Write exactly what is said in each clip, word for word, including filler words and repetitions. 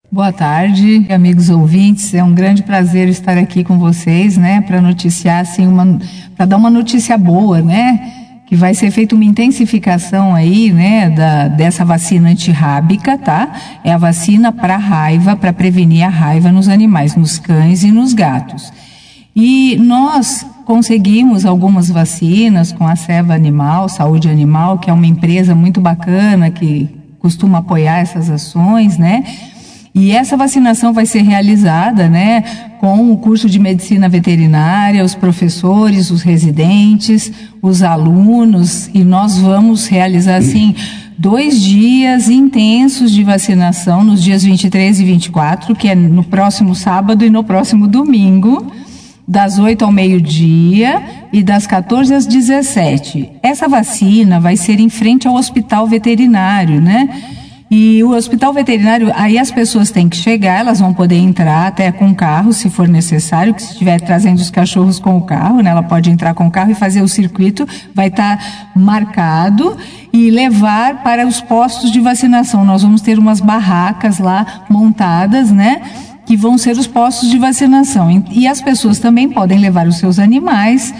Boa tarde, amigos ouvintes. É um grande prazer estar aqui com vocês, né, para noticiar assim uma, para dar uma notícia boa, né, que vai ser feita uma intensificação aí, né, da dessa vacina antirrábica, tá? É a vacina para raiva, para prevenir a raiva nos animais, nos cães e nos gatos. E nós conseguimos algumas vacinas com a Seva Animal, Saúde Animal, que é uma empresa muito bacana que costuma apoiar essas ações, né? E essa vacinação vai ser realizada, né, com o curso de medicina veterinária, os professores, os residentes, os alunos, e nós vamos realizar, assim, dois dias intensos de vacinação nos dias vinte e três e vinte e quatro, que é no próximo sábado e no próximo domingo, das oito ao meio-dia e das quatorze às dezessete. Essa vacina vai ser em frente ao hospital veterinário, né? E o hospital veterinário, aí as pessoas têm que chegar, elas vão poder entrar até com o carro, se for necessário, que se estiver trazendo os cachorros com o carro, né? Ela pode entrar com o carro e fazer o circuito, vai estar marcado, e levar para os postos de vacinação. Nós vamos ter umas barracas lá montadas, né? Que vão ser os postos de vacinação. E as pessoas também podem levar os seus animais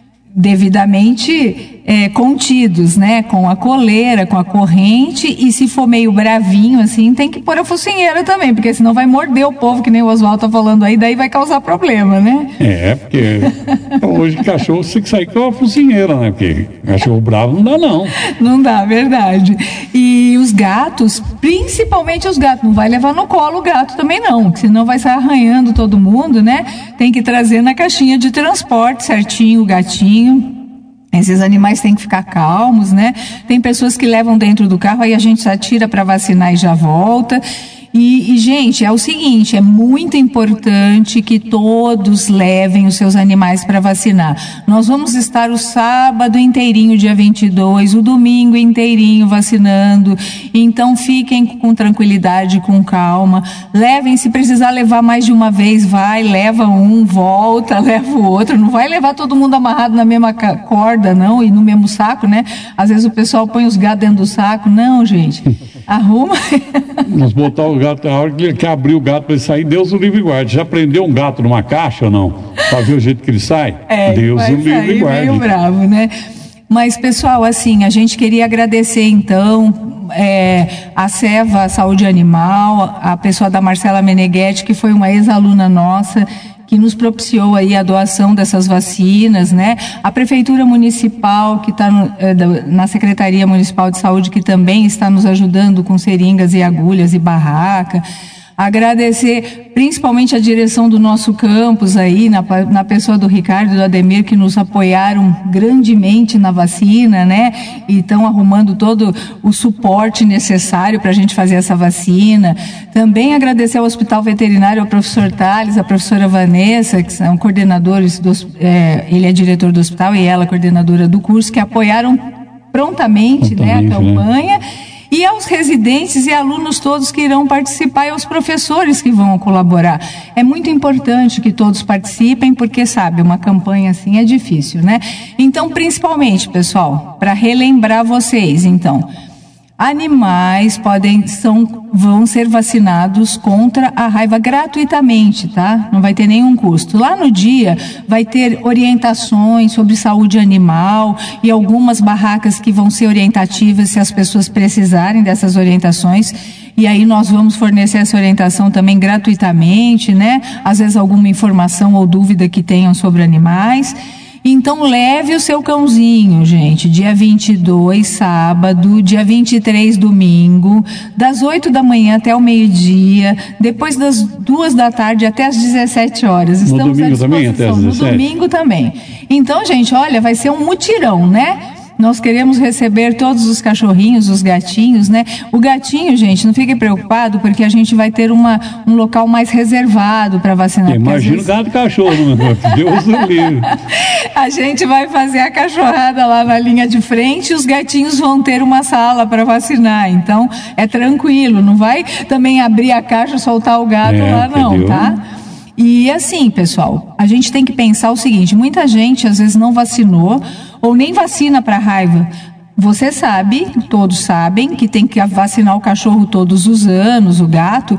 devidamente é, contidos, né, com a coleira, com a corrente, e se for meio bravinho assim, tem que pôr a focinheira também, porque senão vai morder o povo, que nem o Oswaldo tá falando aí, daí vai causar problema, né? É, porque hoje cachorro você tem que sair com a focinheira, né, porque cachorro bravo não dá não. Não dá, verdade. E os gatos, principalmente os gatos, não vai levar no colo o gato também não, senão vai sair arranhando todo mundo, né? Tem que trazer na caixinha de transporte certinho o gatinho. Esses animais têm que ficar calmos, né? Tem pessoas que levam dentro do carro, aí a gente já tira para vacinar e já volta. E, e, gente, é o seguinte, é muito importante que todos levem os seus animais para vacinar. Nós vamos estar o sábado inteirinho, dia vinte e dois, o domingo inteirinho vacinando. Então, fiquem com tranquilidade, com calma. Levem, se precisar levar mais de uma vez, vai, leva um, volta, leva o outro. Não vai levar todo mundo amarrado na mesma corda, não, e no mesmo saco, né? Às vezes o pessoal põe os gatos dentro do saco. Não, gente, arruma. Nós botar o gato, a hora que ele quer abrir o gato para ele sair, Deus o livre e guarde. Já prendeu um gato numa caixa ou não? Para ver o jeito que ele sai? É, Deus o livre e guarde. Meio bravo, né? Mas, pessoal, assim, a gente queria agradecer, então, é, a Seva Saúde Animal, a pessoa da Marcela Meneghetti, que foi uma ex-aluna nossa, que nos propiciou aí a doação dessas vacinas, né? A Prefeitura Municipal, que está na Secretaria Municipal de Saúde, que também está nos ajudando com seringas e agulhas e barraca. Agradecer principalmente a direção do nosso campus aí, na, na pessoa do Ricardo e do Ademir, que nos apoiaram grandemente na vacina, né? E estão arrumando todo o suporte necessário para a gente fazer essa vacina. Também agradecer ao Hospital Veterinário, ao professor Thales, à professora Vanessa, que são coordenadores, do, é, ele é diretor do hospital e ela coordenadora do curso, que apoiaram prontamente, prontamente né, a campanha. Né? E aos residentes e alunos todos que irão participar e aos professores que vão colaborar. É muito importante que todos participem, porque, sabe, uma campanha assim é difícil, né? Então, principalmente, pessoal, para relembrar vocês, então, animais podem, são, vão ser vacinados contra a raiva gratuitamente, tá? Não vai ter nenhum custo. Lá no dia vai ter orientações sobre saúde animal e algumas barracas que vão ser orientativas se as pessoas precisarem dessas orientações. E aí nós vamos fornecer essa orientação também gratuitamente, né? Às vezes alguma informação ou dúvida que tenham sobre animais. Então leve o seu cãozinho, gente, dia vinte e dois, sábado, dia vinte e três, domingo, das oito da manhã até o meio-dia, depois das duas da tarde até as dezessete horas. Estamos no domingo também, até as dezessete? No domingo também. Então, gente, olha, vai ser um mutirão, né? Nós queremos receber todos os cachorrinhos, os gatinhos, né? O gatinho, gente, não fique preocupado, porque a gente vai ter uma, um local mais reservado para vacinar. Imagina vezes... o gato e cachorro, né? Deus do livre. A gente vai fazer a cachorrada lá na linha de frente e os gatinhos vão ter uma sala para vacinar. Então, é tranquilo, não vai também abrir a caixa e soltar o gato é, lá não, entendeu? Tá? E assim, pessoal, a gente tem que pensar o seguinte, muita gente às vezes não vacinou ou nem vacina para raiva. Você sabe, todos sabem, que tem que vacinar o cachorro todos os anos, o gato,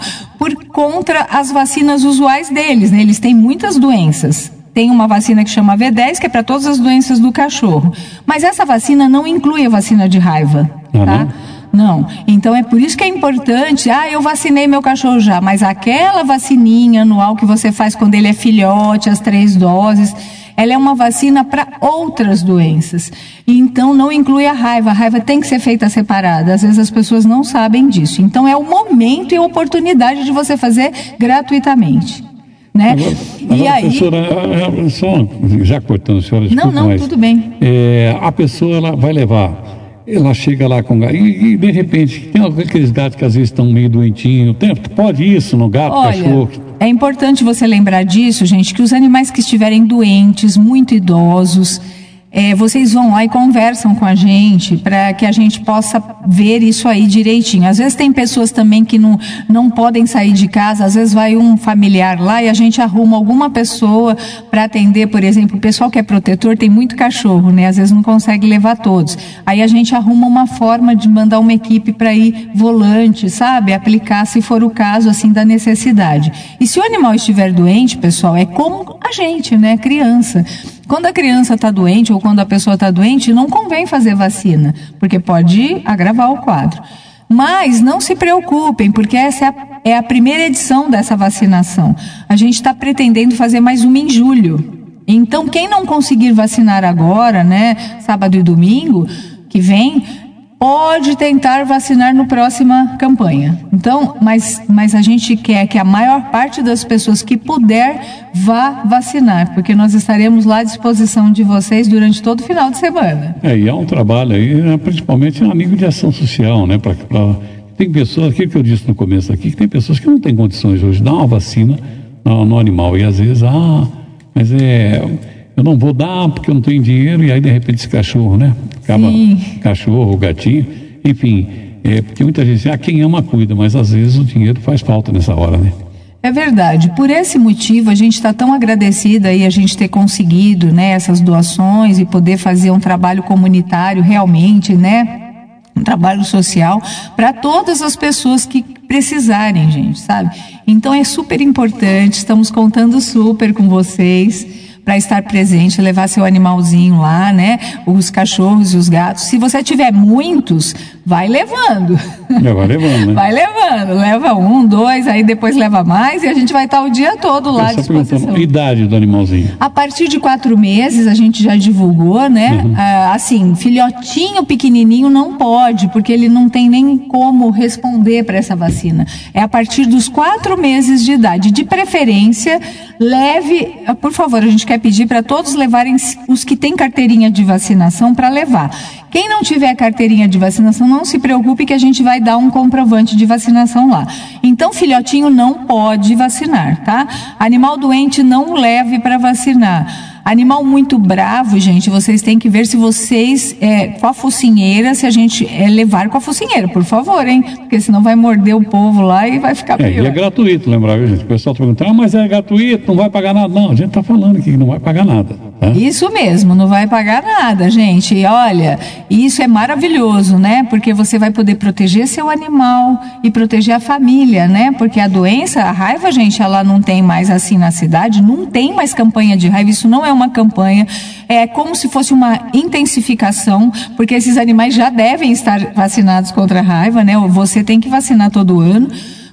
por contra as vacinas usuais deles, né? Eles têm muitas doenças. Tem uma vacina que chama V dez, que é para todas as doenças do cachorro. Mas essa vacina não inclui a vacina de raiva, ah, tá? Não. não. Então é por isso que é importante, ah, eu vacinei meu cachorro já, mas aquela vacininha anual que você faz quando ele é filhote, as três doses, ela é uma vacina para outras doenças. Então não inclui a raiva. A raiva tem que ser feita separada. Às vezes as pessoas não sabem disso. Então é o momento e a oportunidade de você fazer gratuitamente. Né? Agora, e agora, aí... professora, só, já cortando a senhora, desculpa, não, não, mas, tudo bem. É, a pessoa ela vai levar, ela chega lá com gato, e, e de repente, tem aqueles gatos que às vezes estão meio doentinhos, tem, pode isso no gato, Olha, cachorro? É importante você lembrar disso, gente, que os animais que estiverem doentes, muito idosos, É, vocês vão lá e conversam com a gente para que a gente possa ver isso aí direitinho. Às vezes tem pessoas também que não, não podem sair de casa, às vezes vai um familiar lá e a gente arruma alguma pessoa para atender, por exemplo, o pessoal que é protetor tem muito cachorro, né? Às vezes não consegue levar todos. Aí a gente arruma uma forma de mandar uma equipe para ir volante, sabe? Aplicar se for o caso, assim, da necessidade. E se o animal estiver doente, pessoal, é como a gente, né? Criança. Quando a criança está doente ou quando a pessoa está doente, não convém fazer vacina, porque pode agravar o quadro. Mas não se preocupem, porque essa é a, é a primeira edição dessa vacinação. A gente está pretendendo fazer mais uma em julho. Então, quem não conseguir vacinar agora, né, sábado e domingo, que vem, pode tentar vacinar na próxima campanha. Então, mas, mas a gente quer que a maior parte das pessoas que puder vá vacinar, porque nós estaremos lá à disposição de vocês durante todo o final de semana. É, e há um trabalho aí, né, principalmente a nível de ação social, né? Pra, pra, tem pessoas, aquilo que eu disse no começo aqui, que tem pessoas que não têm condições hoje de dar uma vacina no, no animal, e às vezes, ah, mas é... eu não vou dar porque eu não tenho dinheiro, e aí de repente esse cachorro, né? Acaba, Sim. cachorro, gatinho, enfim, é, porque muita gente diz, ah, quem ama cuida, mas às vezes o dinheiro faz falta nessa hora, né? É verdade. Por esse motivo, a gente está tão agradecida aí a gente ter conseguido, né, essas doações e poder fazer um trabalho comunitário realmente, né? Um trabalho social para todas as pessoas que precisarem, gente, sabe? Então é super importante, estamos contando super com vocês para estar presente, levar seu animalzinho lá, né? Os cachorros e os gatos. Se você tiver muitos, vai levando. Já vai levando, né? Vai levando. Leva um, dois, aí depois leva mais e a gente vai estar o dia todo lá à disposição. A idade do animalzinho? A partir de quatro meses, a gente já divulgou, né? Uhum. Ah, assim, filhotinho pequenininho não pode, porque ele não tem nem como responder para essa vacina. É a partir dos quatro meses de idade. De preferência, leve, por favor, a gente quer pedir para todos levarem os que têm carteirinha de vacinação para levar. Quem não tiver carteirinha de vacinação, não se preocupe que a gente vai dar um comprovante de vacinação lá. Então, filhotinho não pode vacinar, tá? Animal doente não leve para vacinar. Animal muito bravo, gente, vocês têm que ver se vocês, é, com a focinheira, se a gente é, levar com a focinheira, por favor, hein? Porque senão vai morder o povo lá e vai ficar pior. É, e é gratuito, lembrar, viu, gente? O pessoal está perguntando, ah, mas é gratuito, não vai pagar nada. Não, a gente está falando aqui que não vai pagar nada. Tá? Isso mesmo, não vai pagar nada, gente. E olha, isso é maravilhoso, né? Porque você vai poder proteger seu animal e proteger a família, né? Porque a doença, a raiva, gente, ela não tem mais assim na cidade, não tem mais campanha de raiva, isso não é uma campanha, é como se fosse uma intensificação, porque esses animais já devem estar vacinados contra a raiva, né? Você tem que vacinar todo ano,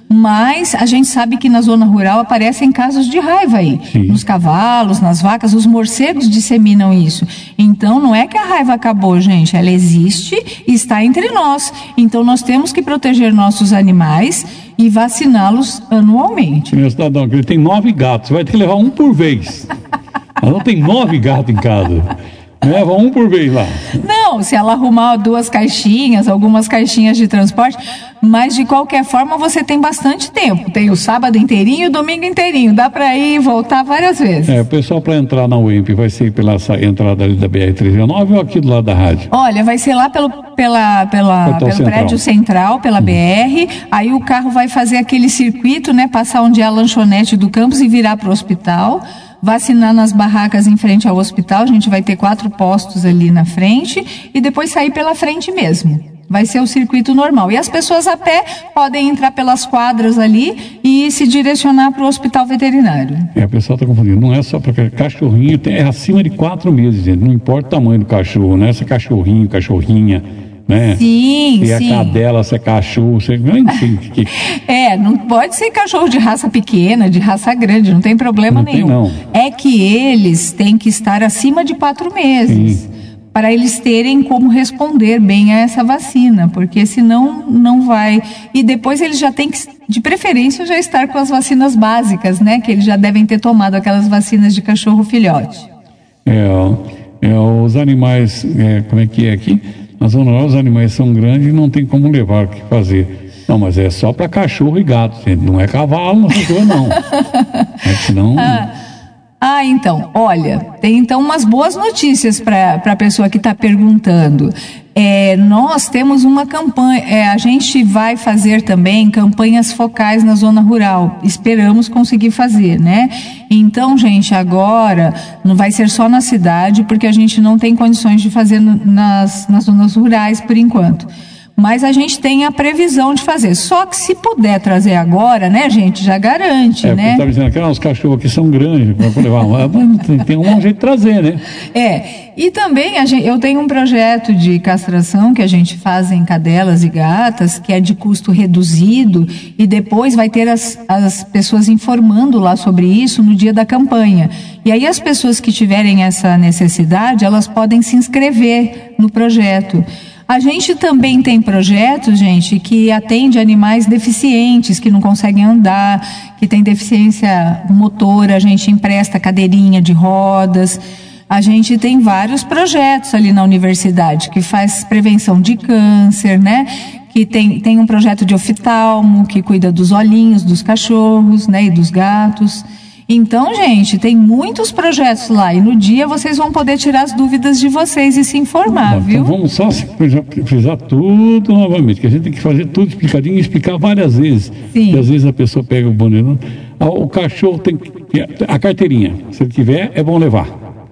mas a gente sabe que na zona rural aparecem casos de raiva aí. Sim. Nos cavalos, nas vacas, os morcegos disseminam isso. Então não é que a raiva acabou, gente, ela existe e está entre nós. Então nós temos que proteger nossos animais e vaciná-los anualmente. Meu cidadão, ele tem nove gatos, vai ter que levar um por vez. Ela não tem nove gatos em casa. Leva um por vez lá. Não, se ela arrumar duas caixinhas, algumas caixinhas de transporte, mas de qualquer forma você tem bastante tempo. Tem o sábado inteirinho e o domingo inteirinho. Dá para ir e voltar várias vezes. É, o pessoal para entrar na U E M P vai ser pela entrada ali da B R trezentos e nove ou aqui do lado da rádio? Olha, vai ser lá pelo, pela, pela, pelo central. Prédio central, pela hum. B R. Aí o carro vai fazer aquele circuito, né? Passar onde é a lanchonete do campus e virar para o hospital. Vacinar nas barracas em frente ao hospital, a gente vai ter quatro postos ali na frente e depois sair pela frente mesmo. vai ser o circuito normal. E as pessoas a pé podem entrar pelas quadras ali e se direcionar para o hospital veterinário. É, o pessoal está confundindo, não é só para cachorrinho, tem, é acima de quatro meses, gente, não importa o tamanho do cachorro, não é se é cachorrinho, cachorrinha, né? Sim, se sim. é cadela, se é cachorro, se é... enfim. Que... É, não pode ser cachorro de raça pequena, de raça grande, não tem problema não nenhum. Tem, não. É que eles têm que estar acima de quatro meses. Sim. Para eles terem como responder bem a essa vacina, porque senão não vai. E depois eles já têm que, de preferência, já estar com as vacinas básicas, né? Que eles já devem ter tomado aquelas vacinas de cachorro filhote. É, é os animais, é, como é que é aqui? Na zona rural os animais são grandes e não tem como levar, o que fazer. Não, mas é só para cachorro e gato, gente. Não é cavalo, não é não. É, senão... Ah. Ah, então, olha, tem então umas boas notícias para a pessoa que está perguntando. É, nós temos uma campanha, é, a gente vai fazer também campanhas focais na zona rural, esperamos conseguir fazer, né? Então, gente, agora não vai ser só na cidade, porque a gente não tem condições de fazer nas, nas zonas rurais por enquanto. Mas a gente tem a previsão de fazer. Só que se puder trazer agora, né, gente, já garante, é, né? Você tá dizendo que ah, os cachorros aqui são grandes, para levar uma, tem, tem um jeito de trazer, né? É, e também a gente, eu tenho um projeto de castração que a gente faz em cadelas e gatas, que é de custo reduzido, e depois vai ter as, as pessoas informando lá sobre isso no dia da campanha. E aí as pessoas que tiverem essa necessidade, elas podem se inscrever no projeto. A gente também tem projetos, gente, que atende animais deficientes, que não conseguem andar, que tem deficiência motora, a gente empresta cadeirinha de rodas. A gente tem vários projetos ali na universidade, que faz prevenção de câncer, né? Que tem, tem um projeto de oftalmo, que cuida dos olhinhos dos cachorros, né? E dos gatos. Então, gente, tem muitos projetos lá e no dia vocês vão poder tirar as dúvidas de vocês e se informar, Bom, viu? Então vamos só frisar tudo novamente, que a gente tem que fazer tudo explicadinho e explicar várias vezes. Sim. E às vezes a pessoa pega o bandeirão, o cachorro tem que... A carteirinha, se ele tiver, é bom levar.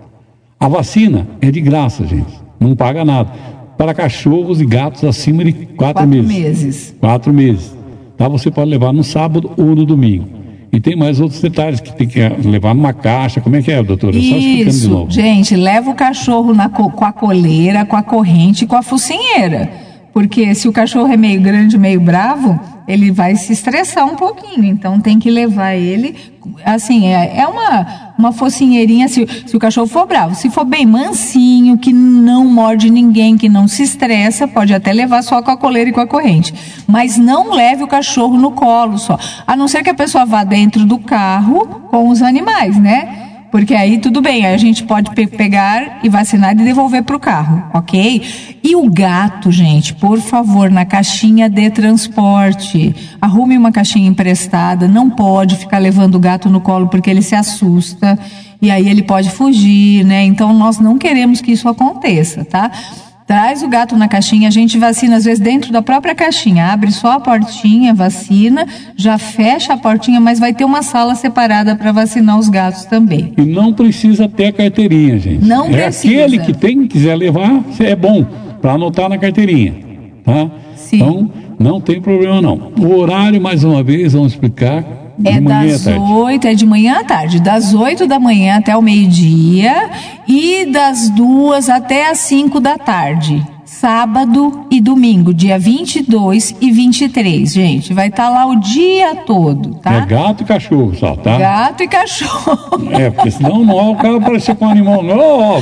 A vacina é de graça, gente, não paga nada. Para cachorros e gatos acima de quatro, quatro meses. meses. Quatro meses. Tá? Você pode levar no sábado ou no domingo. E tem mais outros detalhes que tem que levar numa caixa. Como é que é, doutora? Só explicando de novo. Isso, gente, leva o cachorro na co- com a coleira, com a corrente e com a focinheira. Porque se o cachorro é meio grande, meio bravo, ele vai se estressar um pouquinho. Então tem que levar ele, assim, é, é uma, uma focinheirinha, se, se o cachorro for bravo. Se for bem mansinho, que não morde ninguém, que não se estressa, pode até levar só com a coleira e com a corrente. Mas não leve o cachorro no colo só. A não ser que a pessoa vá dentro do carro com os animais, né? Porque aí tudo bem, aí a gente pode pe- pegar e vacinar e devolver para o carro, ok? E o gato, gente, por favor, na caixinha de transporte, arrume uma caixinha emprestada, não pode ficar levando o gato no colo porque ele se assusta e aí ele pode fugir, né? Então nós não queremos que isso aconteça, tá? Traz o gato na caixinha, a gente vacina às vezes dentro da própria caixinha, abre só a portinha, vacina, já fecha a portinha, mas vai ter uma sala separada para vacinar os gatos também. E não precisa ter a carteirinha, gente. Não é precisa. Aquele que tem, quiser levar, é bom, para anotar na carteirinha, tá? Sim. Então, não tem problema não. O horário, mais uma vez, vamos explicar. De É manhã das à tarde. oito, é de manhã à tarde, das oito da manhã até o meio-dia e das duas até as cinco da tarde. Sábado e domingo, dia vinte e dois e vinte e três, gente. Vai estar lá o dia todo, tá? É gato e cachorro só, tá? Gato e cachorro. É, porque senão não, o cara aparecer com um animal novo.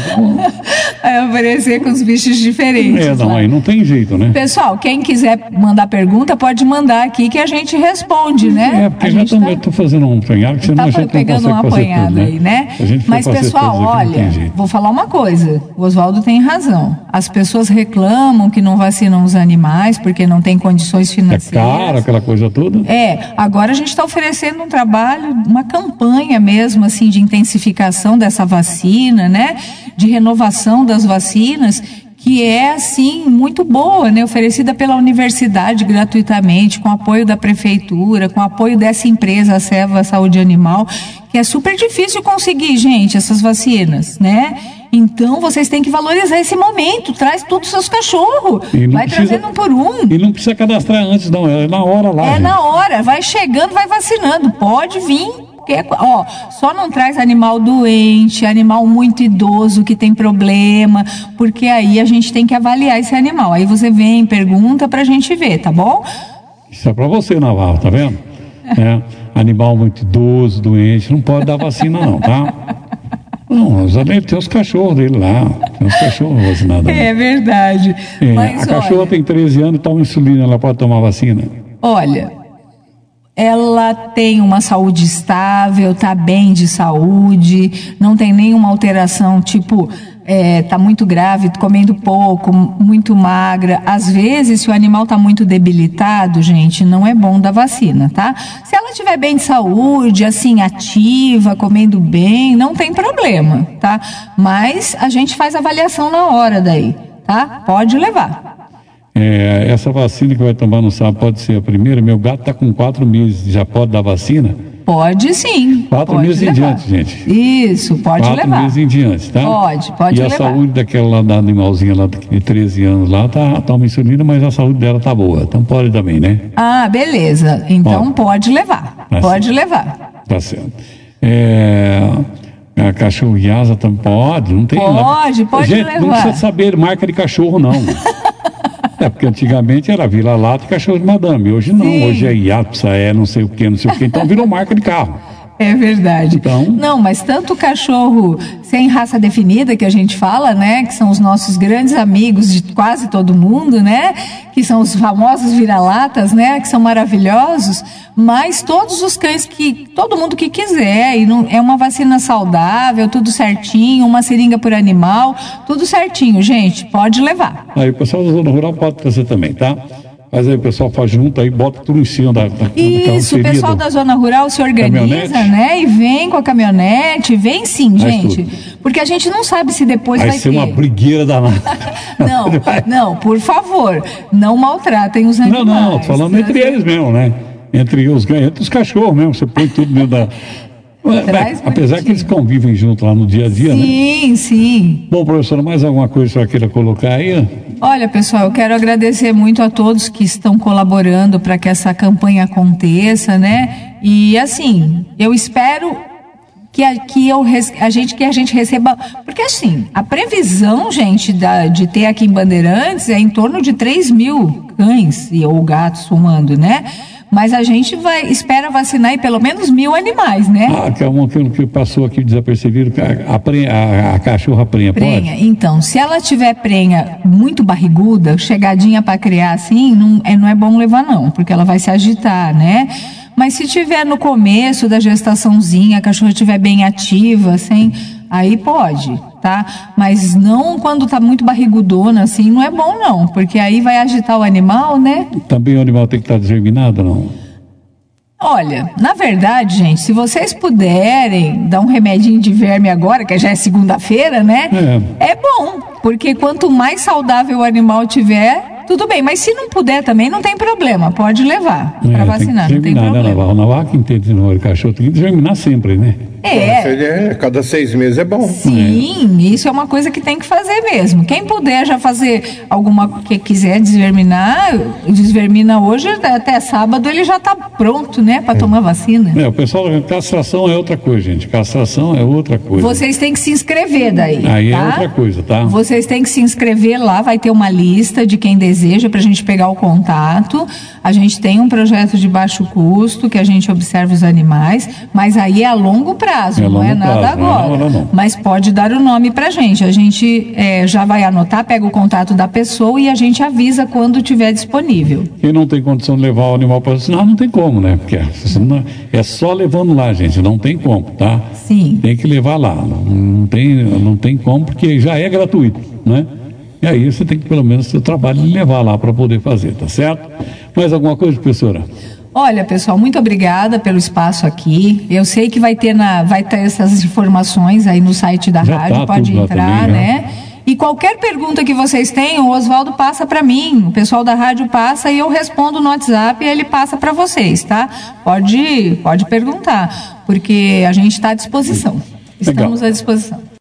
Vai aparecer com os bichos diferentes. É, não, lá. aí não tem jeito, né? Pessoal, quem quiser mandar pergunta, pode mandar aqui que a gente responde, né? É, porque A já gente tô, tá... eu tô fazendo um apanhado, que senão Tá a gente não pegando consegue um fazer apanhado tudo, né? aí, né? Se a gente for Mas, fazer pessoal, todos aqui, não tem olha, jeito. vou falar uma coisa. O Oswaldo tem razão. As pessoas reclamam que não vacinam os animais porque não tem condições É financeiras. caro, aquela coisa toda. É, agora a gente está oferecendo um trabalho, uma campanha mesmo, assim, de intensificação dessa vacina, né? De renovação das vacinas, que é, assim, muito boa, né? Oferecida pela universidade gratuitamente, com apoio da prefeitura, com apoio dessa empresa, a Seva Saúde Animal, que é super difícil conseguir, gente, essas vacinas, né? Então vocês têm que valorizar esse momento, traz todos os seus cachorros, vai precisa, trazendo um por um. E não precisa cadastrar antes não, é na hora lá. É gente. na hora, vai chegando, vai vacinando, pode vir. Porque, ó, só não traz animal doente, animal muito idoso que tem problema, porque aí a gente tem que avaliar esse animal. Aí você vem, pergunta pra gente ver, tá bom? Isso é pra você, Navarro, tá vendo? É, animal muito idoso, doente, não pode dar vacina não, tá? Não, tem os cachorros dele lá, tem os cachorros vacinados. É verdade. É, Mas, a cachorra olha, tem treze anos e toma insulina, ela pode tomar vacina? Olha, ela tem uma saúde estável, tá bem de saúde, não tem nenhuma alteração, tipo, é, tá muito grave, comendo pouco, muito magra. Às vezes, se o animal tá muito debilitado, gente, não é bom dar vacina, tá? Se ela estiver bem de saúde, assim, ativa, comendo bem, não tem problema, tá? Mas a gente faz avaliação na hora daí, tá? Pode levar. É, essa vacina que vai tomar no sábado pode ser a primeira? Meu gato está com quatro meses, já pode dar vacina? Pode sim. Quatro pode meses levar. em diante, gente. Isso, pode quatro levar. Quatro meses em diante, tá? Pode, pode e levar. E a saúde daquela lá, da animalzinha lá de treze anos lá, tá, toma insulina, mas a saúde dela tá boa. Então pode também, né? Ah, beleza. Então Ó, pode levar. Tá pode certo. levar. Tá certo. É... A cachorro e asa também pode, não tem Pode, lá. pode gente, levar. Não precisa saber marca de cachorro, não. É, porque antigamente era vira-lata e cachorro de madame. Hoje não, Sim. hoje é Iapsa, é não sei o que, não sei o que. Então virou marca de carro. É verdade. Então... Não, mas tanto o cachorro sem raça definida, que a gente fala, né? Que são os nossos grandes amigos de quase todo mundo, né? Que são os famosos vira-latas, né? Que são maravilhosos. Mas todos os cães que... Todo mundo que quiser. E não, é uma vacina saudável, tudo certinho. Uma seringa por animal. Tudo certinho, gente. Pode levar. Aí o pessoal da zona rural pode trazer também, tá? Mas aí o pessoal faz junto aí, bota tudo em cima da, da Isso, o pessoal do... da zona rural se organiza, caminhonete. né? E vem com a caminhonete, vem sim, Faz gente. Tudo. Porque a gente não sabe se depois vai, vai ser ter. uma brigueira danada. Não, não, por favor, não maltratem os animais. Não, não, tô falando entre eles mesmo, né? Entre os, entre os cachorros mesmo, você põe tudo dentro da... Mas, apesar que eles convivem junto lá no dia a dia, sim, né? Sim, sim. Bom, professora, mais alguma coisa que a senhora queira colocar aí? Olha, pessoal, eu quero agradecer muito a todos que estão colaborando para que essa campanha aconteça, né? E assim, eu espero que a, que eu, a gente, que a gente receba... Porque assim, a previsão, gente, da, de ter aqui em Bandeirantes é em torno de três mil cães e, ou gatos fumando, né? Mas a gente vai, espera vacinar aí pelo menos mil animais, né? Ah, que é uma que passou aqui desapercebido, a, a, a, a cachorra prenha, prenha, pode? Então, se ela tiver prenha muito barriguda, chegadinha para criar assim, não é, não é bom levar não, porque ela vai se agitar, né? Mas se tiver no começo da gestaçãozinha, a cachorra estiver bem ativa, sem... aí pode, tá? Mas não quando tá muito barrigudona, assim, não é bom não, porque aí vai agitar o animal, né? Também o animal tem que estar desverminado, não? Olha, na verdade, gente, se vocês puderem dar um remedinho de verme agora, que já é segunda-feira, né? É. é bom, porque quanto mais saudável o animal tiver... Tudo bem, mas se não puder também, não tem problema, pode levar é, para vacinar, tem que não tem problema. Né, Navarro? O Navarro que entende de número de cachorro tem que germinar sempre, né? É. é. Cada seis meses é bom. Sim, é. Isso é uma coisa que tem que fazer mesmo. Quem puder já fazer alguma, que quiser desverminar, desvermina hoje, até sábado ele já está pronto, né, para é. tomar vacina. É, o pessoal, castração é outra coisa, gente, castração é outra coisa. Vocês têm que se inscrever daí, Aí tá? é outra coisa, tá? Vocês têm que se inscrever lá, vai ter uma lista de quem deseja. Deseja para a gente pegar o contato. A gente tem um projeto de baixo custo que a gente observa os animais, mas aí é a longo prazo, é não é nada prazo, agora. Não, não, não. Mas pode dar o nome para a gente. A gente é, já vai anotar, pega o contato da pessoa e a gente avisa quando tiver disponível. Quem não tem condição de levar o animal para vacinar, não tem como, né? Porque é só levando lá, gente, não tem como, tá? Sim. Tem que levar lá, não tem, não tem como, porque já é gratuito, né? E aí você tem que pelo menos seu trabalho levar lá para poder fazer, tá certo? Mais alguma coisa, professora? Olha, pessoal, muito obrigada pelo espaço aqui. Eu sei que vai ter, na, vai ter essas informações aí no site da Já rádio, tá pode entrar, também, né? E qualquer pergunta que vocês tenham, o Oswaldo passa para mim, o pessoal da rádio passa e eu respondo no WhatsApp e ele passa para vocês, tá? Pode, pode perguntar, porque a gente está à disposição. Estamos Legal. à disposição.